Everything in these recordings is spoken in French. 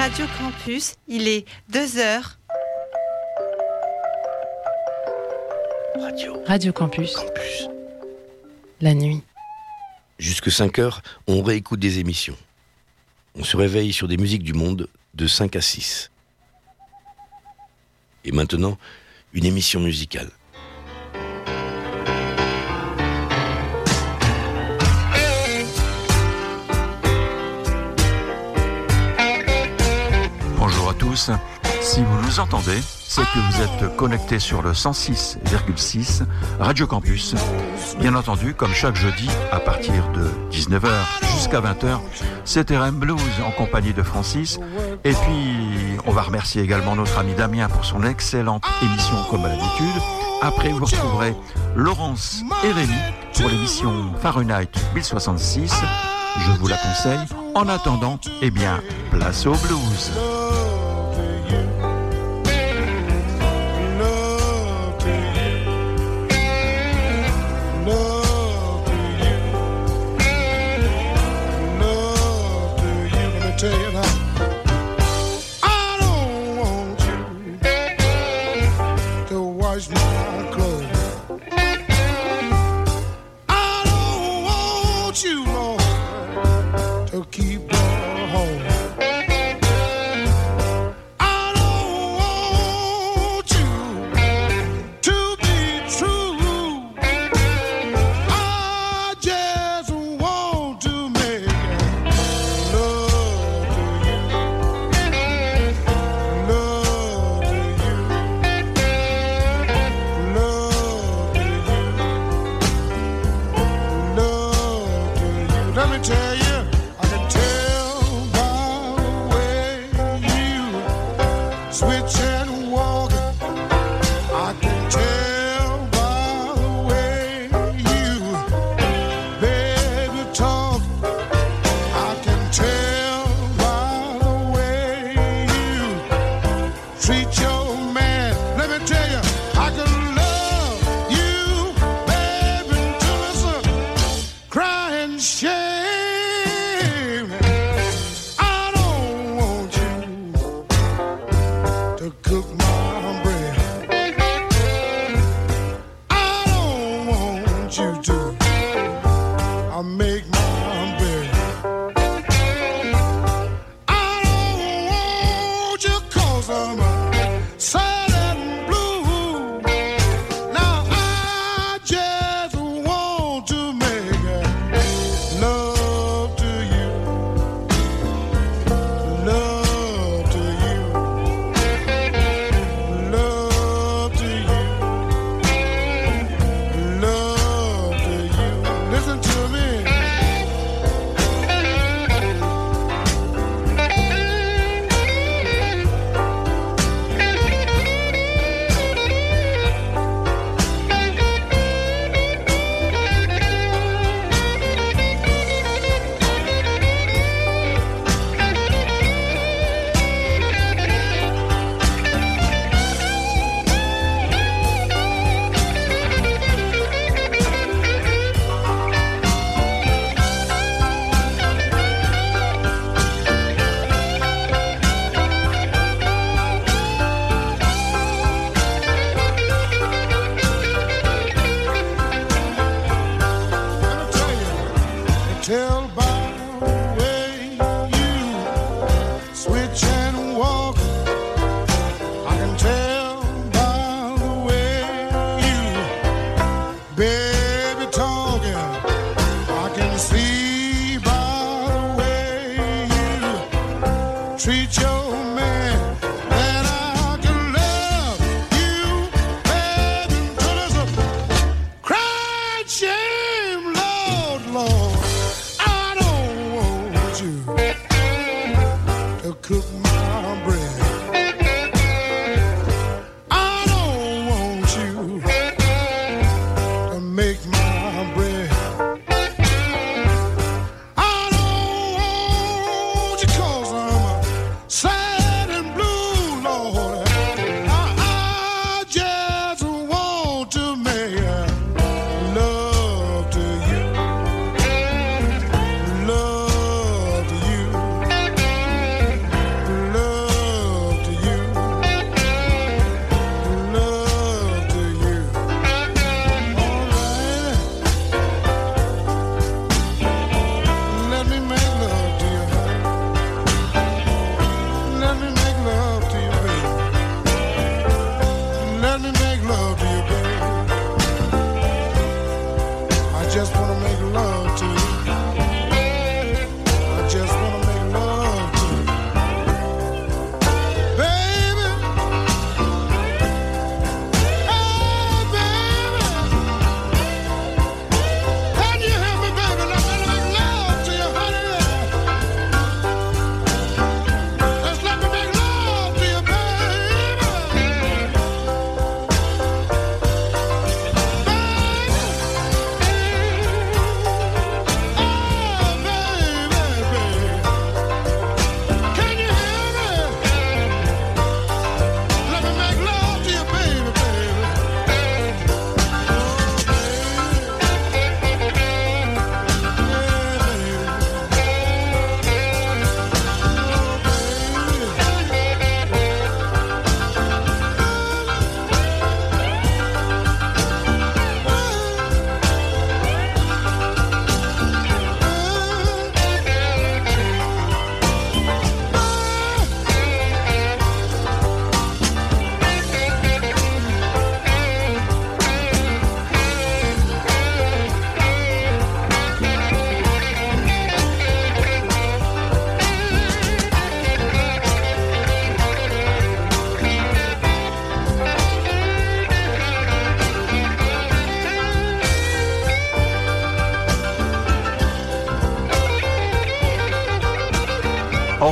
Radio Campus, il est 2h. Radio Campus. La nuit. Jusque 5h, on réécoute des émissions. On se réveille sur des musiques du monde de 5 à 6. Et maintenant, une émission musicale. Bonjour à tous. Si vous nous entendez, c'est que vous êtes connectés sur le 106,6 Radio Campus. Bien entendu, comme chaque jeudi, à partir de 19h jusqu'à 20h, c'est RM Blues en compagnie de Francis. Et puis, on va remercier également notre ami Damien pour son excellente émission comme à l'habitude. Après, vous retrouverez Laurence et Rémi pour l'émission Fahrenheit 1066. Je vous la conseille. En attendant, eh bien, place au blues.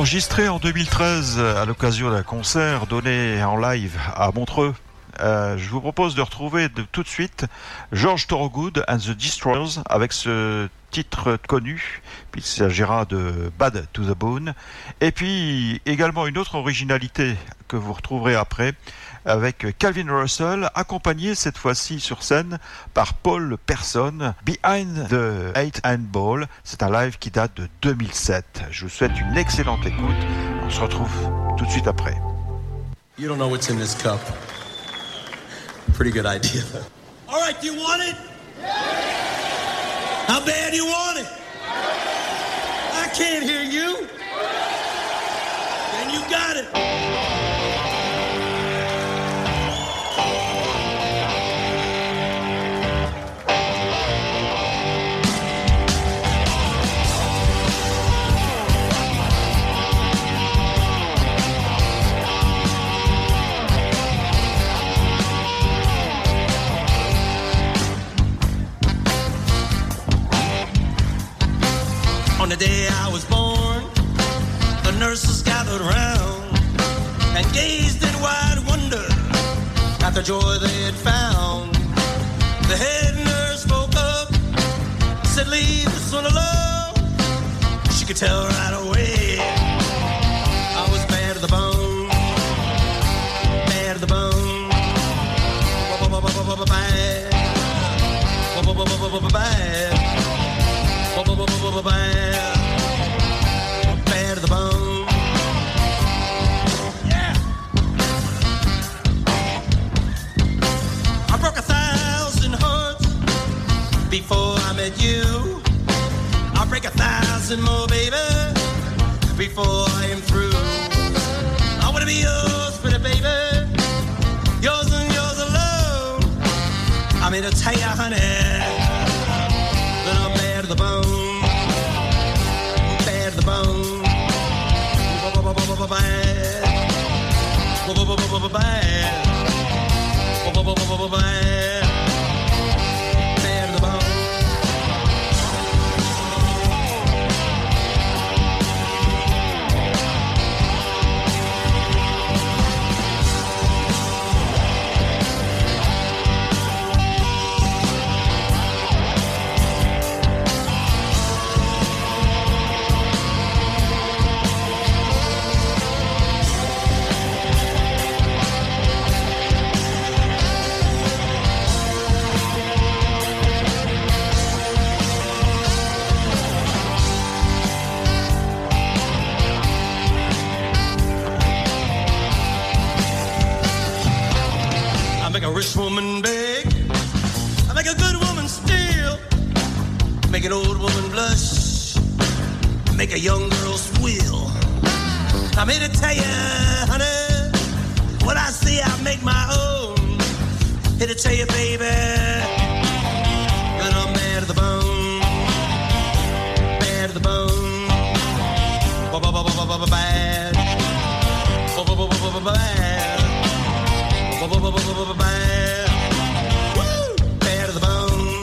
Enregistré en 2013 à l'occasion d'un concert donné en live à Montreux. Je vous propose de retrouver tout de suite George Thorogood and the Destroyers avec ce titre connu, puis il s'agira de Bad to the Bone, et puis également une autre originalité que vous retrouverez après avec Calvin Russell, accompagné cette fois-ci sur scène par Paul Person, Behind the Eight Hand Ball. C'est un live qui date de 2007. Je vous souhaite une excellente écoute. On se retrouve tout de suite après. You don't know what's in this cup. Pretty good idea. All right, do you want it? How bad do you want it? I can't hear you. Then you got it. On the day I was born, the nurses gathered round and gazed in wide wonder at the joy they had found. The head nurse spoke up, said, "Leave this one alone." She could tell right away I was bad to the bone, bad to the bone, bad, bad. Bad to the bone. Yeah. I broke 1,000 hearts before I met you. I'll break 1,000 more, baby, before I am through. I wanna be yours, pretty baby, yours and yours alone. I'm here to tell you, honey, that I'm bad to the bone, bad to the bone, bad, bad to the bone. A rich woman beg, I make a good woman steal, make an old woman blush, make a young girl squeal. I'm here to tell you, honey, what I see I make my own. Here to tell you, baby, that I'm bad to the bone, bad to the bone, bad, bad, bad. Woo! Bad to the bone.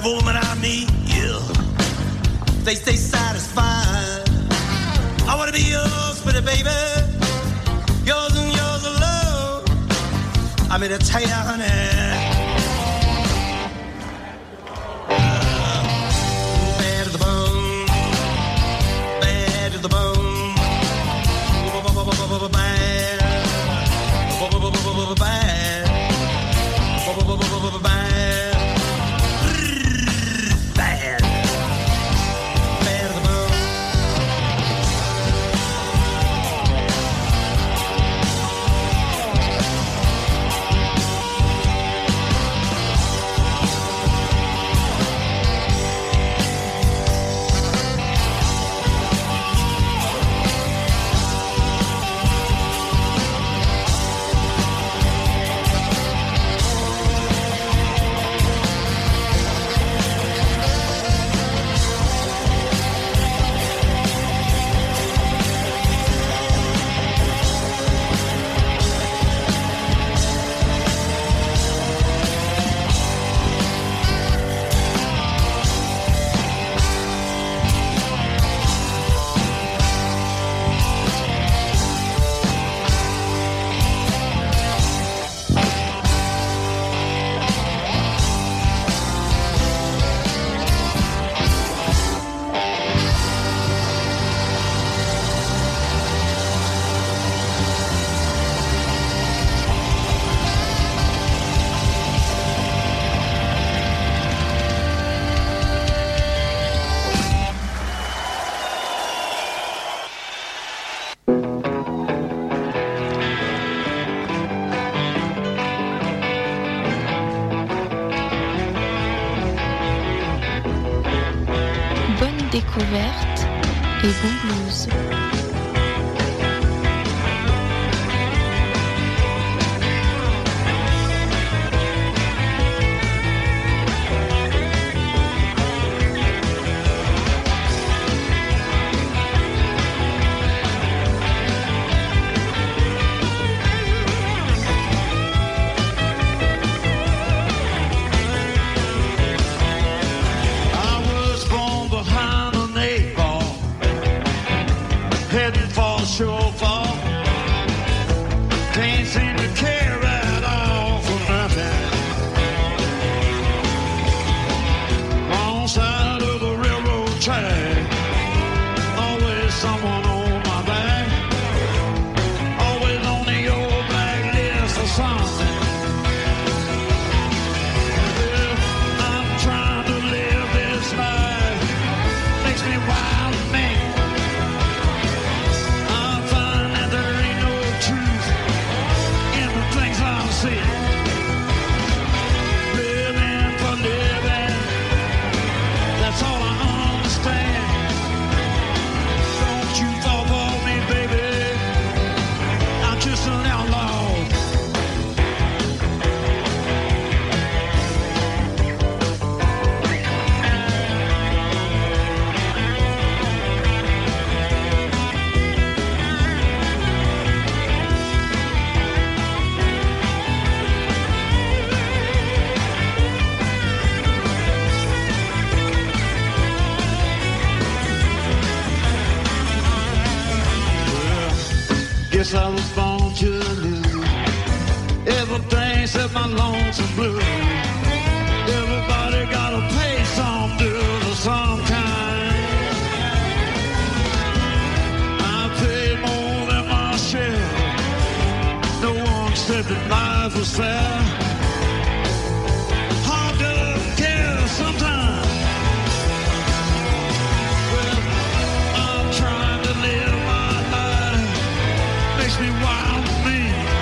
every woman I meet, yeah, they stay satisfied. I wanna be yours, pretty baby, yours and yours alone. I'm here to tell you, honey, bad to the bone, bad to the bone, bad, bad, bad. Découverte et bon blues. Guess I was born to lose. Everything except my lonesome blues. Everybody gotta pay some dues of some kind. I paid more than my share. No one said that life was fair. Hard to care sometimes. Well, I'm trying to live my life. Makes me wild to me.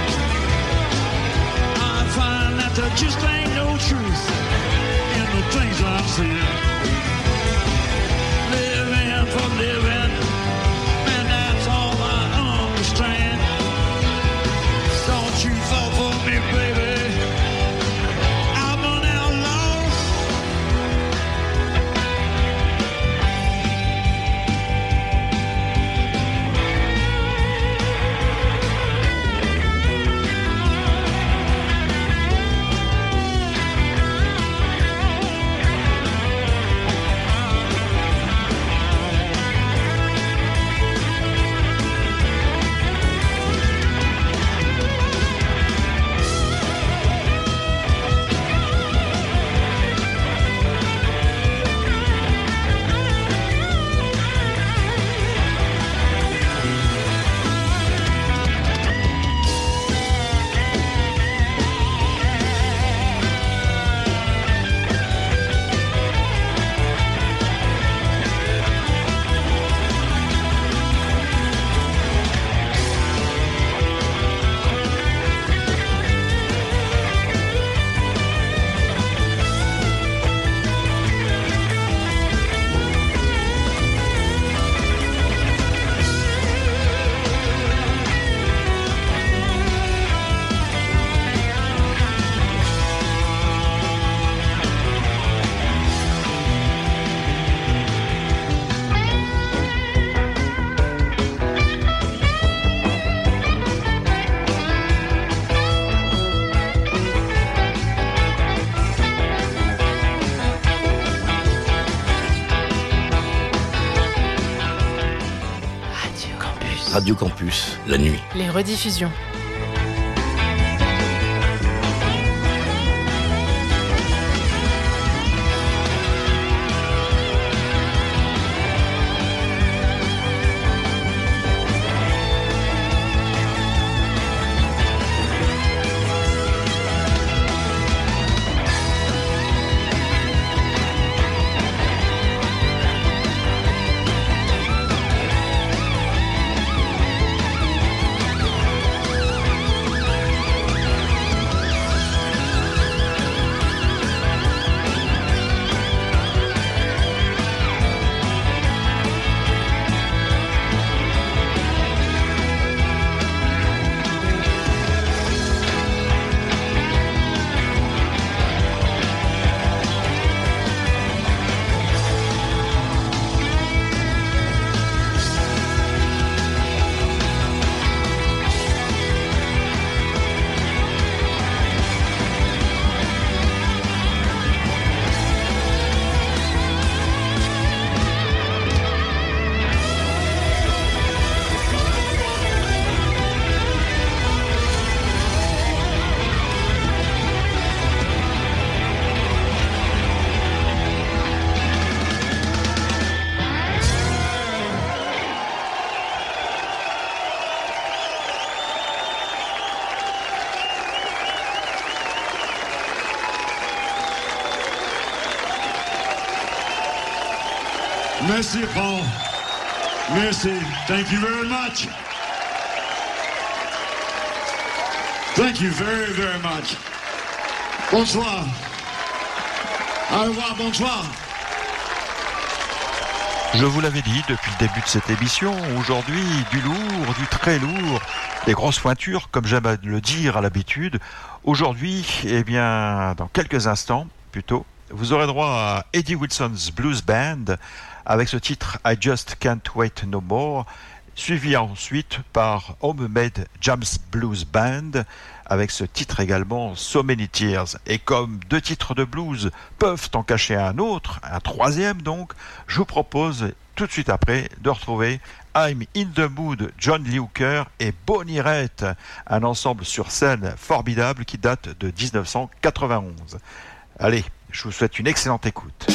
I find that there just ain't no truth in the things I've seen. Living for living, and that's all I understand. Don't you fall for me, baby. Radio Campus, la nuit. Les rediffusions. Merci, Paul. Merci. Thank you very much. Thank you very, very much. Bonsoir. Au revoir, bonsoir. Je vous l'avais dit depuis le début de cette émission, aujourd'hui, du lourd, du très lourd, des grosses pointures, comme j'aime à le dire à l'habitude. Aujourd'hui, eh bien, dans quelques instants, plutôt, vous aurez droit à Eddie Wilson's Blues Band, avec ce titre I Just Can't Wait No More, suivi ensuite par Homemade Jams Blues Band, avec ce titre également So Many Tears. Et comme deux titres de blues peuvent en cacher un autre, un troisième donc, je vous propose tout de suite après de retrouver I'm in the Mood, John Lee Hooker et Bonnie Raitt, un ensemble sur scène formidable qui date de 1991. Allez, je vous souhaite une excellente écoute.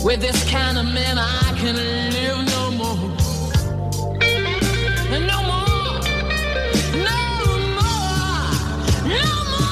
With this kind of man I can live no more. No more. No more. No more.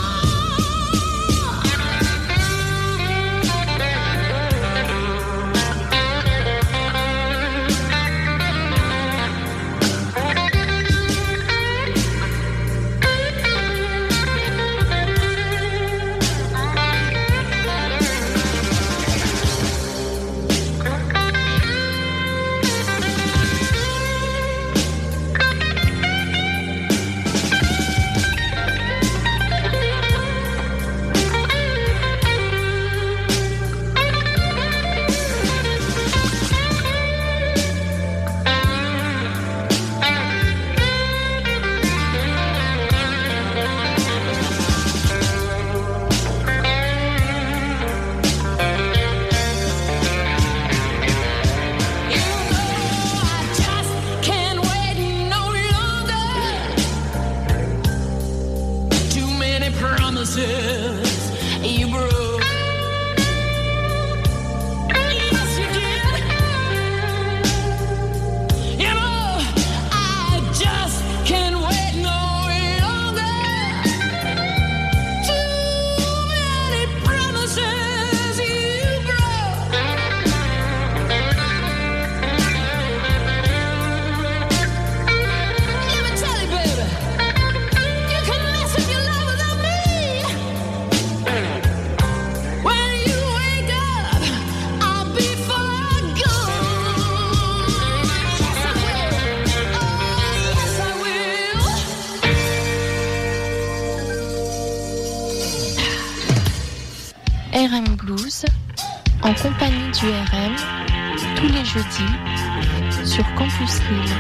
RM Blues, en compagnie du RM, tous les jeudis, sur Campus Lille.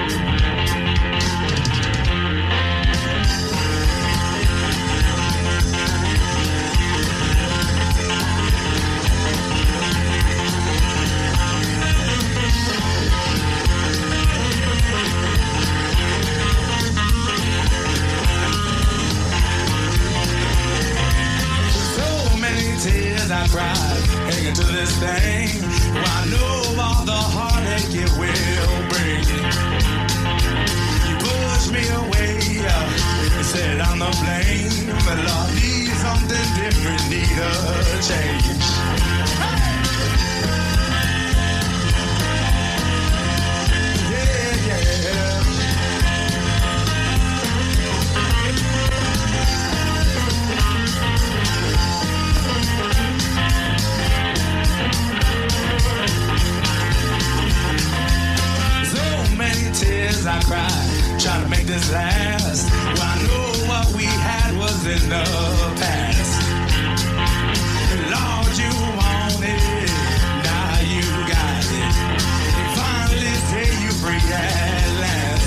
I cried, hanging to this thing. Well, I know all the heartache it will bring. You pushed me away, you said I'm the blame. But Lord, need something different, need a change. Yeah, yeah. Tears I cried, trying to make this last. Well, I know what we had was in the past. Lord, you want it, now you got it. Finally say you free at last.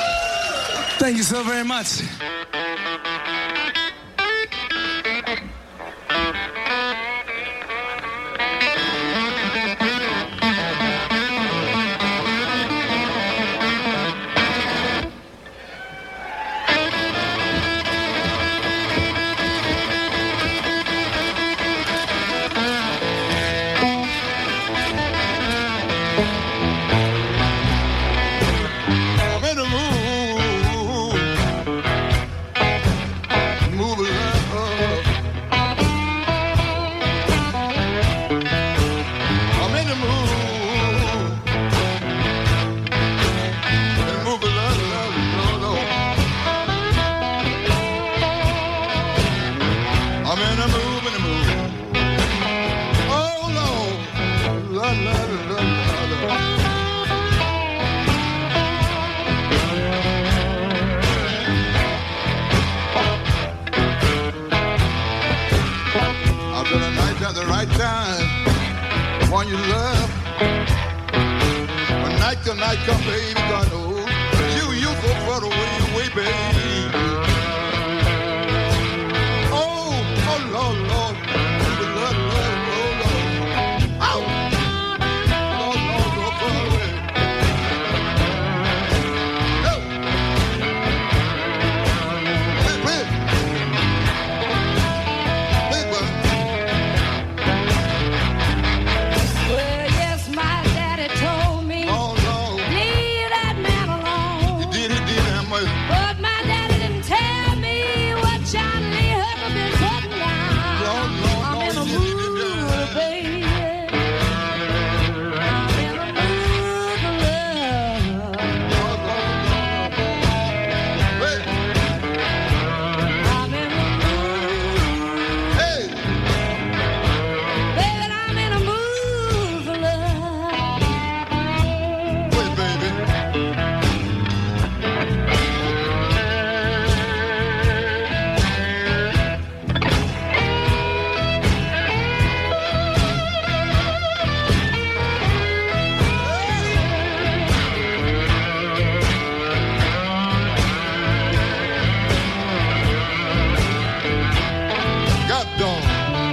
Thank you so very much. time, one you love. When night to night come, baby, God knows you so far away, baby. Oh, Lord, Lord, Lord, Lord, Lord, Lord. Oh, Lord, Lord, so far away. No. Hey, Well, yes, my daddy told me, oh, Lord. leave that man alone. He did, that much. But my daddy didn't tell me what John Lee Hooker been putting down. Lord, Lord, I'm in a Lord, he did, mood, baby. I'm in a mood for love. I'm in a mood, Hey, baby, I'm in a mood for love. wait, baby. God dog.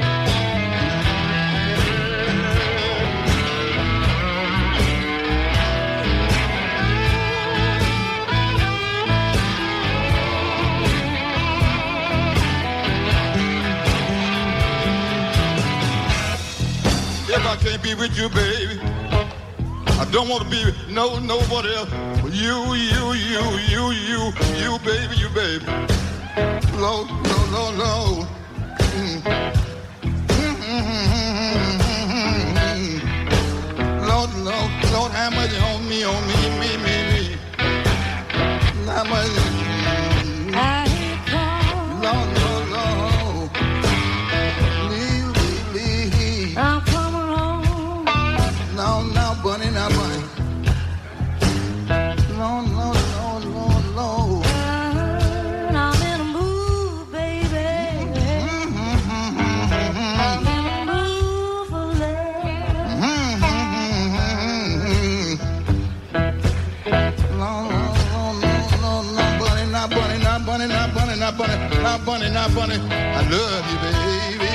If I can't be with you, baby, I don't want to be with nobody else. But you, baby, you, baby. Lord, Lord, Lord, Lord. Lord, Lord, Lord, how much on me, me. How much, I come, Lord, Lord, Lord. Leave. I'm coming home. Now, bunny, now, bunny. Lord, Lord, Lord, Lord, Lord. I'm in a mood, baby. I'm in a mood for love. Not bunny. I love you, baby.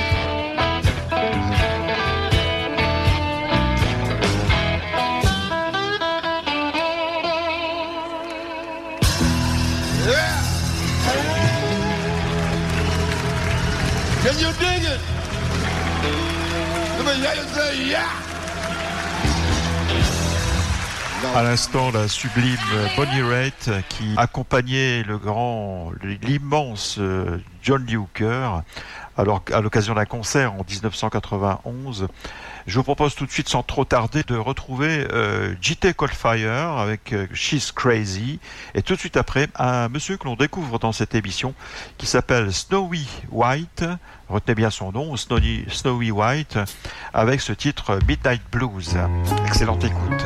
Yeah. Can you dig it? Let me hear you say yeah. À l'instant, la sublime Bonnie Raitt qui accompagnait l'immense John Lee Hooker alors à l'occasion d'un concert en 1991. Je vous propose tout de suite, sans trop tarder, de retrouver J.T. Coldfire avec She's Crazy, et tout de suite après, un monsieur que l'on découvre dans cette émission qui s'appelle Snowy White, retenez bien son nom, Snowy White, avec ce titre Midnight Blues. Excellente écoute.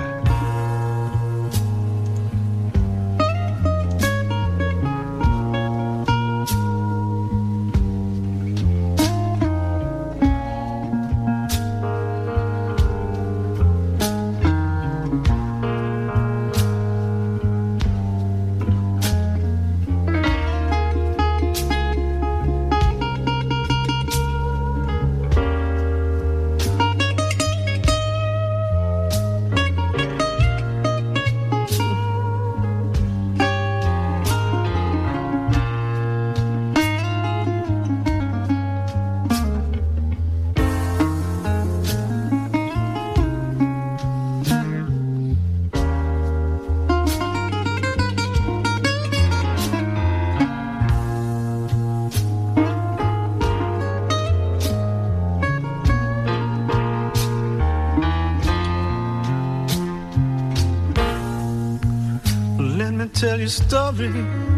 Tell you a story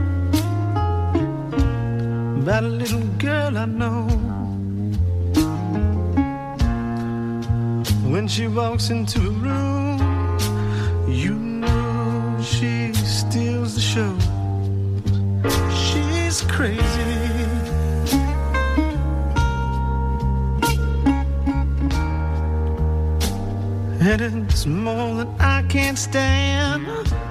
about a little girl I know. When she walks into a room, you know she steals the show. She's crazy. it's more than I can't stand.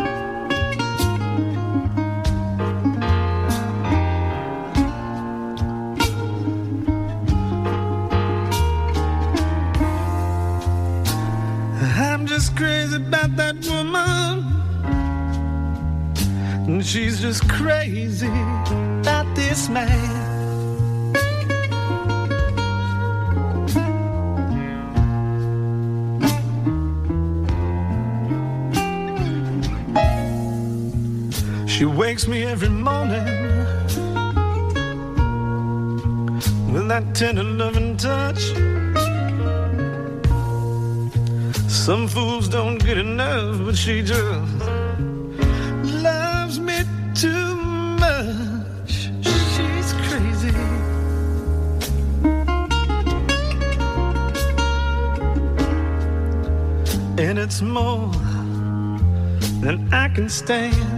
I'm just crazy about that woman, and she's just crazy about this man. She wakes me every morning with that tender loving touch. Some fools don't get enough, but she just loves me too much. She's crazy. And it's more than I can stand.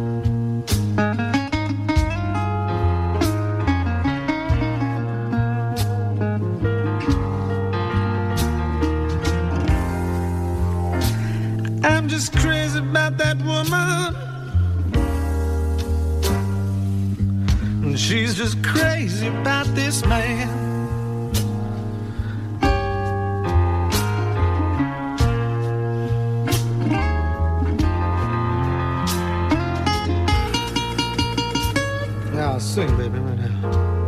I'm just crazy about that woman, and she's just crazy about this man. Yeah, sing, baby, right now.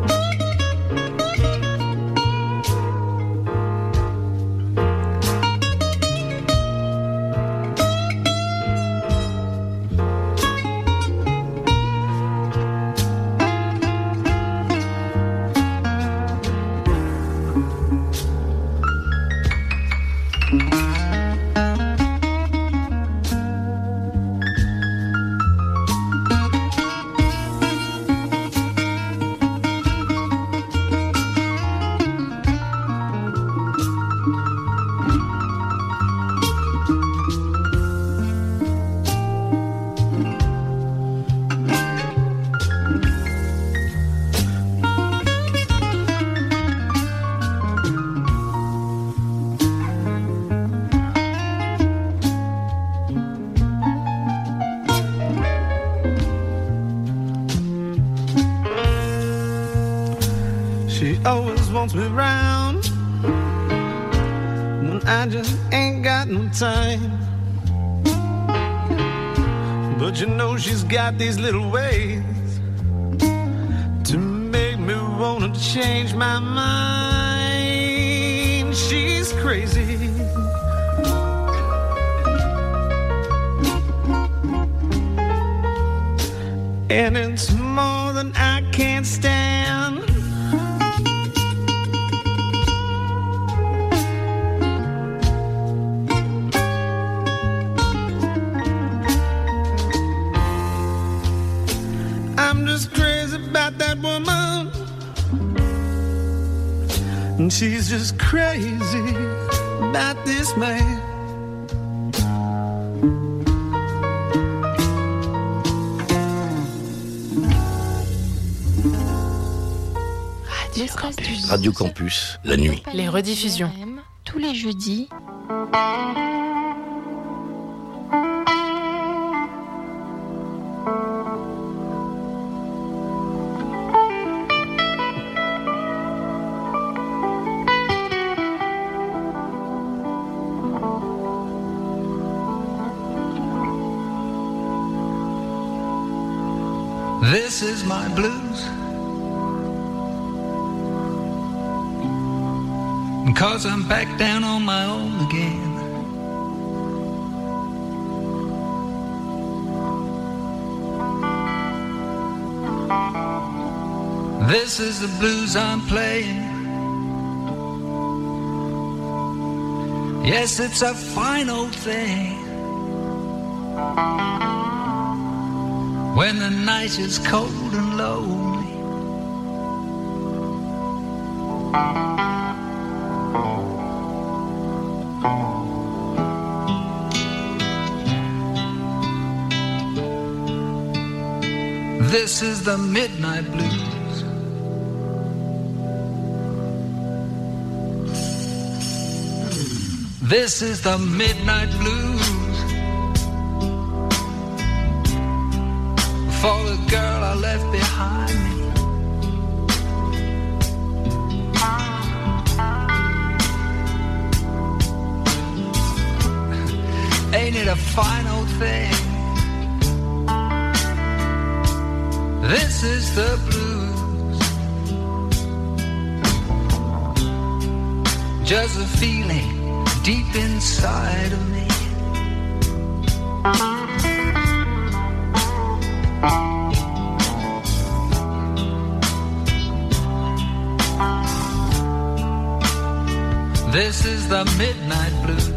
She always wants me around when I just ain't got no time. But you know she's got these little ways to make me wanna change my mind. She's crazy. And it's more than I can't stand. I'm just crazy about that woman, and she's just crazy about this man. Radio Campus, la nuit. Les rediffusions. Tous les jeudis. This is my blues, 'cause I'm back down on my own again. This is the blues I'm playing. Yes, it's a fine old thing. When the night is cold and lonely, this is the midnight blues. This is the midnight blues for the girl I left behind me. Ain't it a fine old thing? This is the blues. Just a feeling deep inside of me. This is the midnight blues.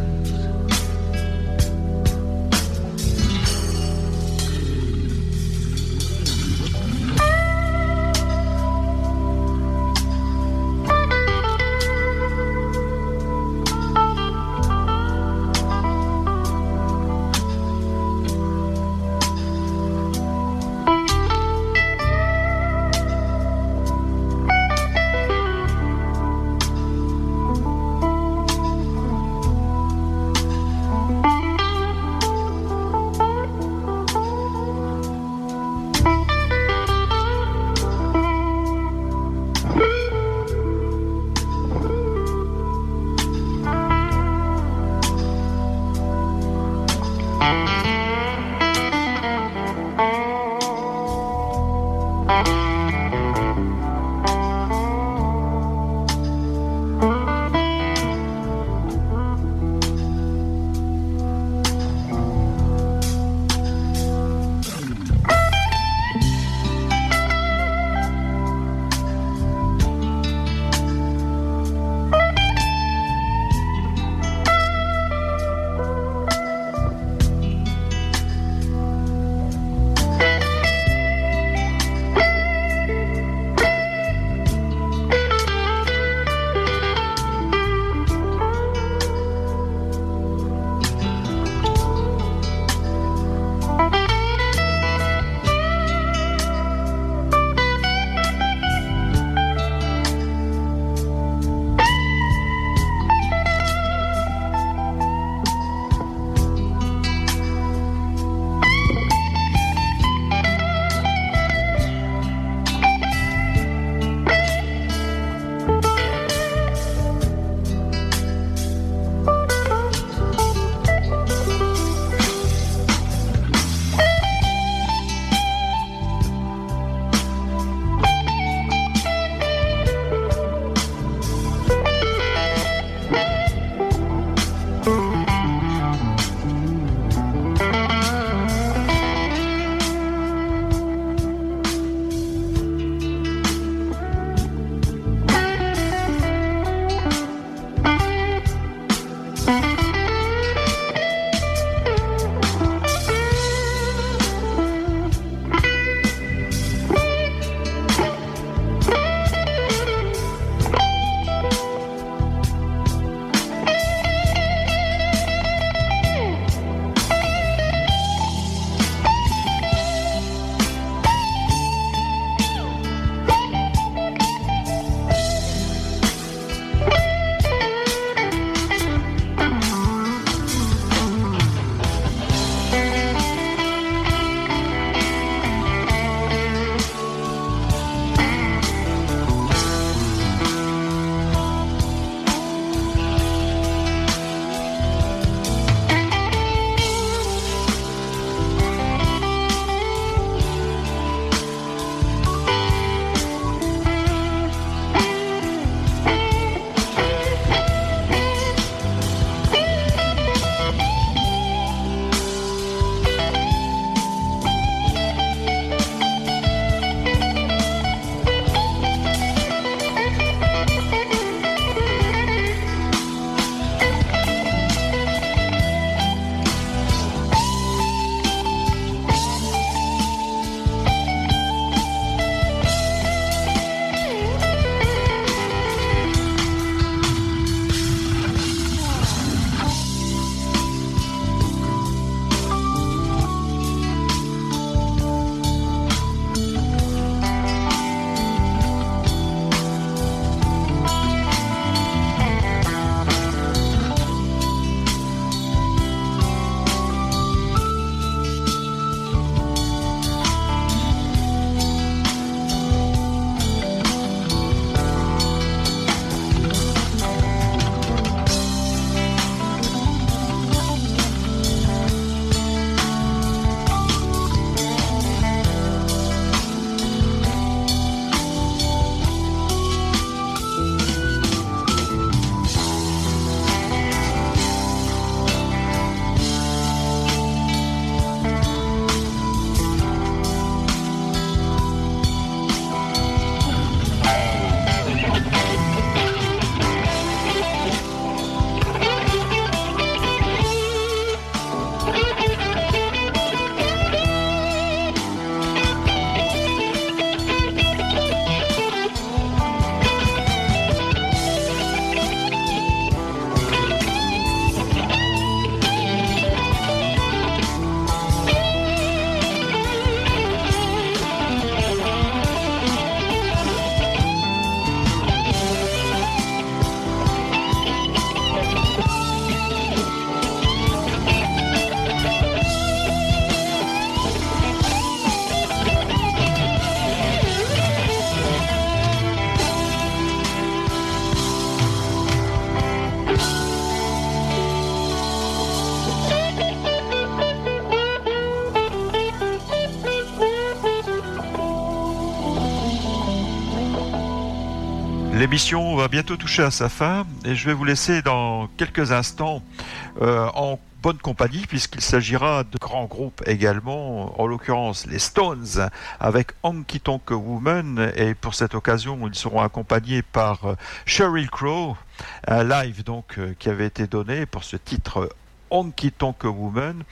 L'émission va bientôt toucher à sa fin et je vais vous laisser dans quelques instants en bonne compagnie puisqu'il s'agira de grands groupes également, en l'occurrence les Stones avec Honky Tonk Woman, et pour cette occasion ils seront accompagnés par Sheryl Crow, un live donc qui avait été donné pour ce titre Honky Tonk Woman.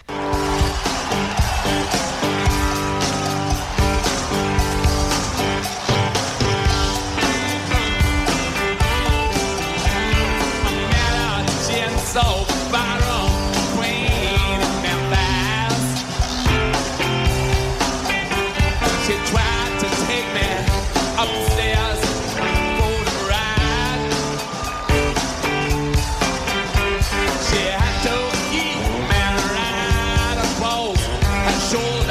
So Byron, Queen of Memphis. She tried to take me upstairs for the ride. She had to keep me right up close and shoulder.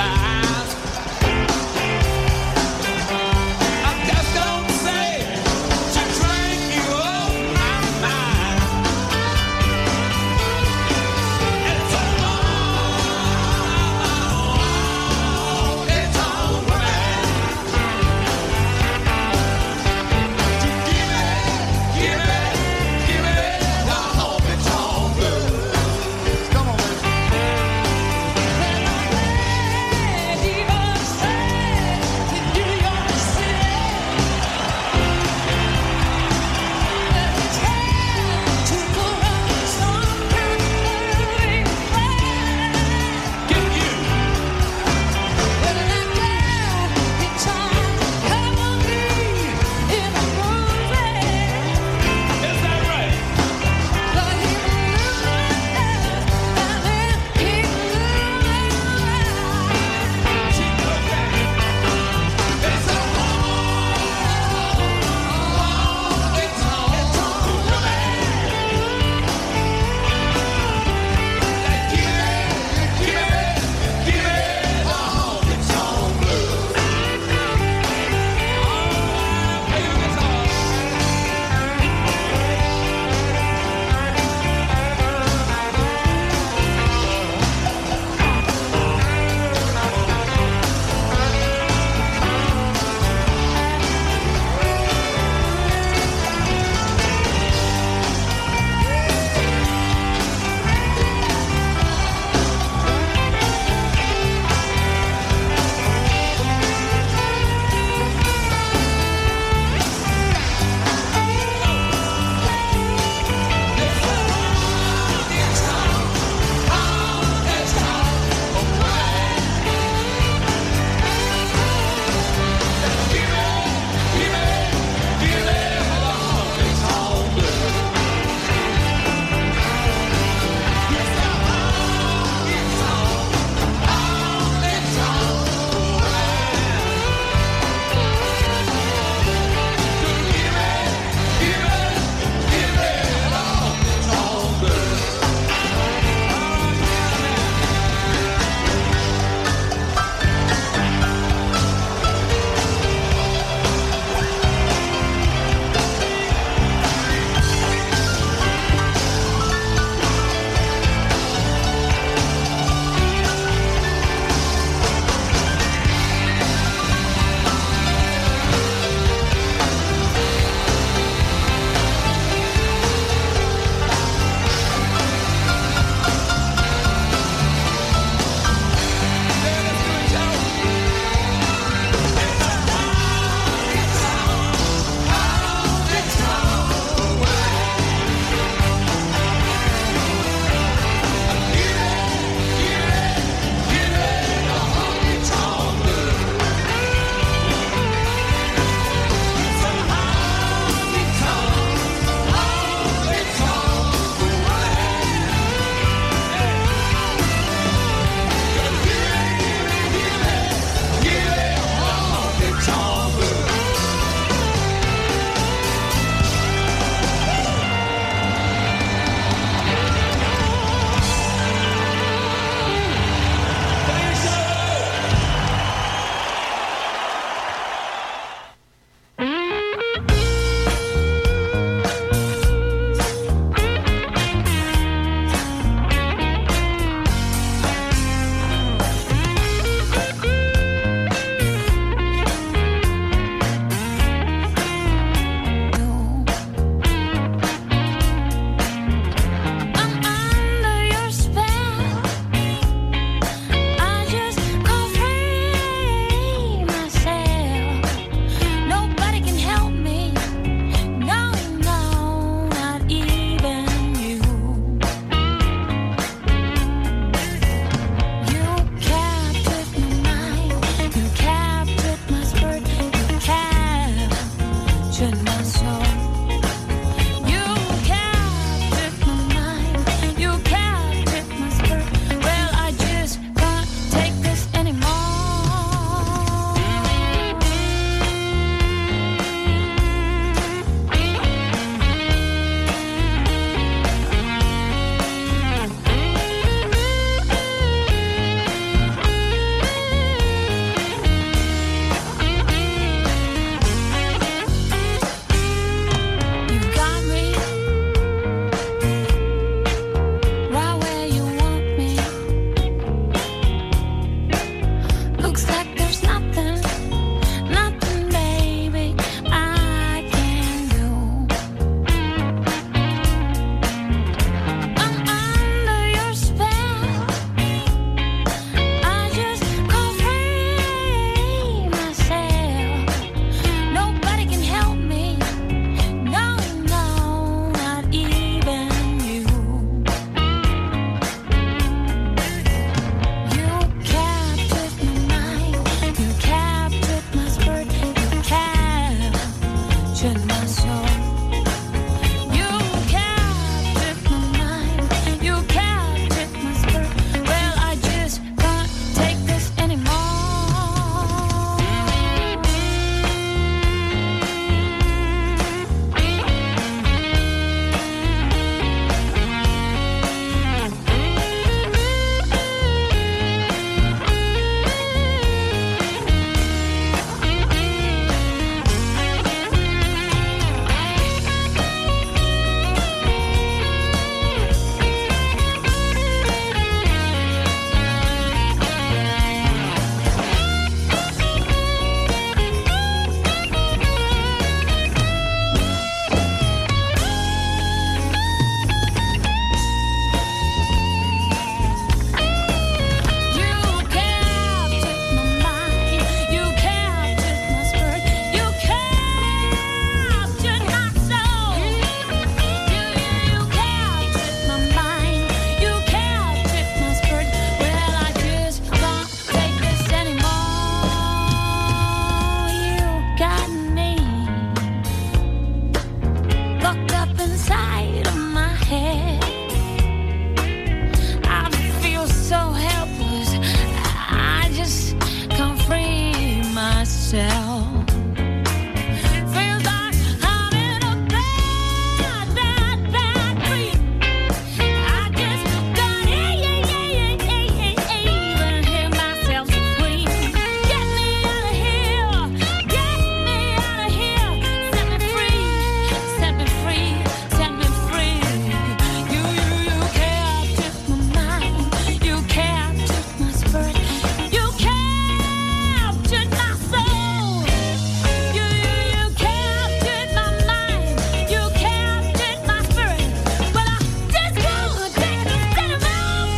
myself. Feels like I'm in a bad, bad, bad dream. I just got even hear myself scream. Get me out of here, get me out of here. Set me free, set me free, set me free. You captured my mind, you captured my spirit, you captured my soul. You captured my mind, you captured my spirit. But I just wanna take a step out.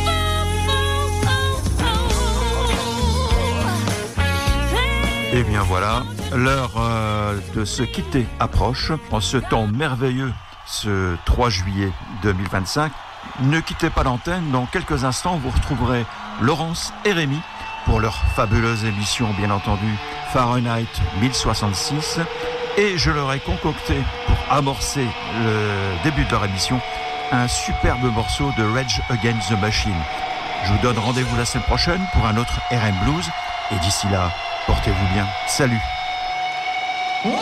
Et bien voilà, l'heure de se quitter approche en ce temps merveilleux, ce 3 juillet 2025. Ne quittez pas l'antenne, dans quelques instants vous retrouverez Laurence et Rémi pour leur fabuleuse émission, bien entendu, Fahrenheit 1066. Et je leur ai concocté, pour amorcer le début de leur émission, un superbe morceau de Rage Against the Machine. Je vous donne rendez-vous la semaine prochaine pour un autre RM Blues. Et d'ici là, portez-vous bien. Salut. Right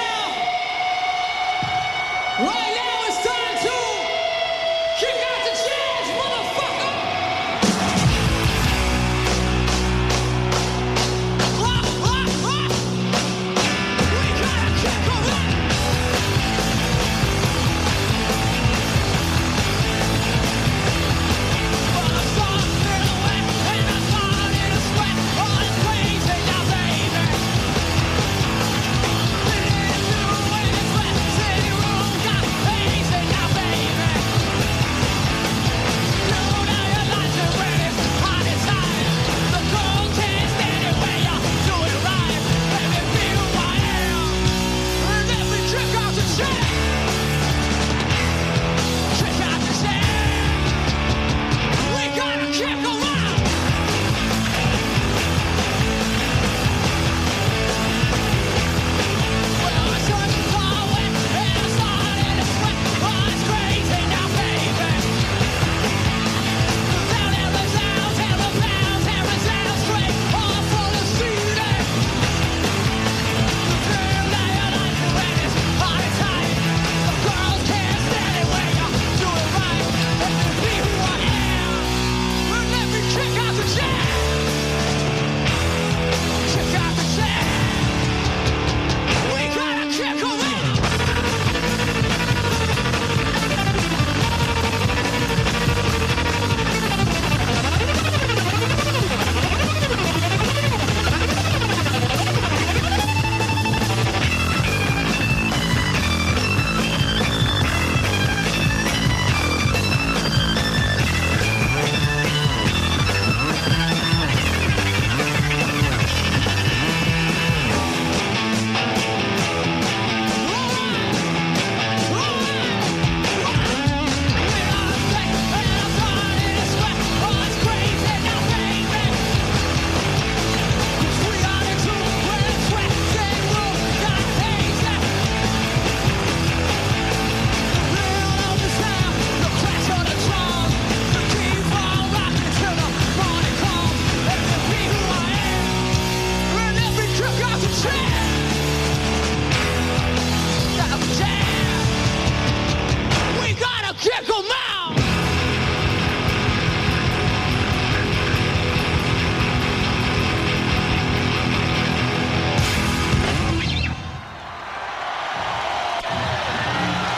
now it's time to kick out the jazz, motherfucker! We gotta kick 'em out! Well, I saw a silhouette and I started to sweat. Oh, it's crazy now, baby.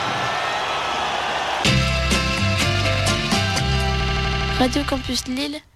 Radio Campus Lille